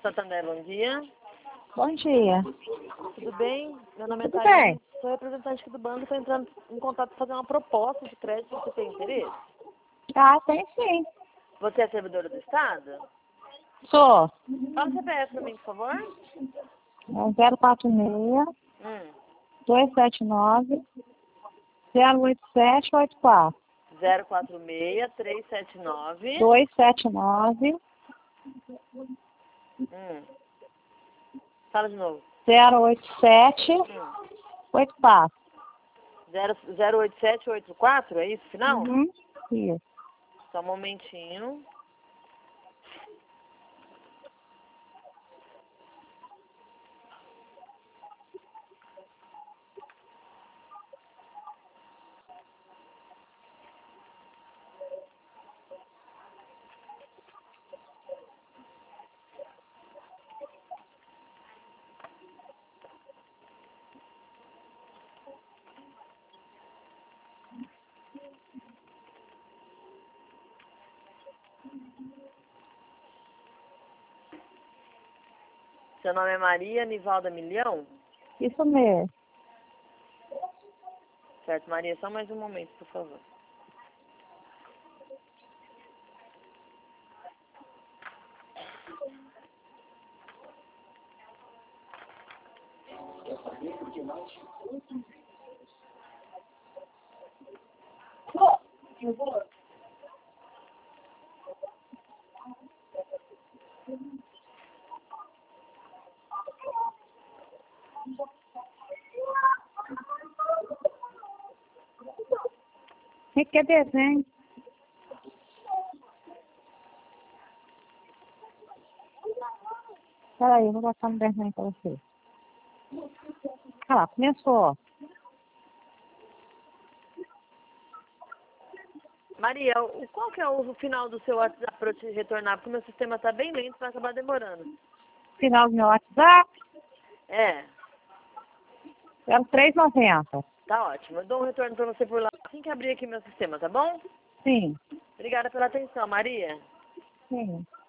Santander, bom dia. Bom dia. Tudo bem? Meu nome é Tudo Thaís, bem. sou representante aqui do banco, estou entrando em contato para fazer uma proposta de crédito. Você tem interesse? Ah, tem sim. Você é servidora do Estado? Sou. Fala o CPF para mim, por favor. É 046 279 08784 046 379. 279 Fala de novo. 08784. 08784, é isso, final? Isso. Só um momentinho. Seu nome é Maria Nivalda Milhão? Isso mesmo. Certo, Maria, só mais um momento, por favor. O que é desenho? Peraí, eu vou botar um desenho pra você. Ah lá, começou. Maria, qual que é o final do seu WhatsApp para eu te retornar? Porque o meu sistema está bem lento, vai acabar demorando. Final do meu WhatsApp, É, 0390. tá ótimo. Eu dou um retorno para você por lá assim que abrir aqui meu sistema, tá bom? Sim, Obrigada pela atenção, Maria. sim.